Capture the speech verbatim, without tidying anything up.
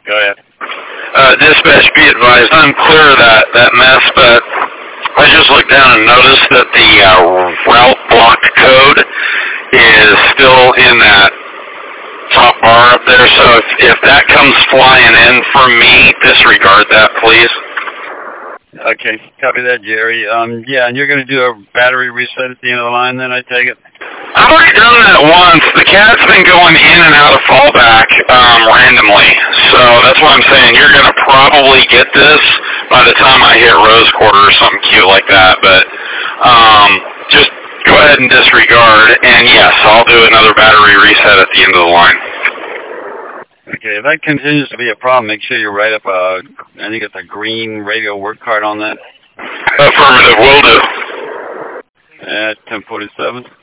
Go ahead. Uh, dispatch, be advised, I'm clear of that, that mess, but I just looked down and noticed that the uh, route block code is still in that top bar up there, so if, if that comes flying in for me, disregard that, please. Okay, copy that, Jerry. Um, yeah, and you're going to do a battery reset at the end of the line then, I take it? I've already done that once. The cat's been going in and out of fallback um, randomly, so that's why I'm saying you're going to probably get this by the time I hit Rose Quarter or something cute like that, but um, just go ahead and disregard, and yes, I'll do another battery reset at the end of the line. Okay, if that continues to be a problem, make sure you write up a, I think it's a green radio work card on that. Affirmative, will do. At ten forty-seven.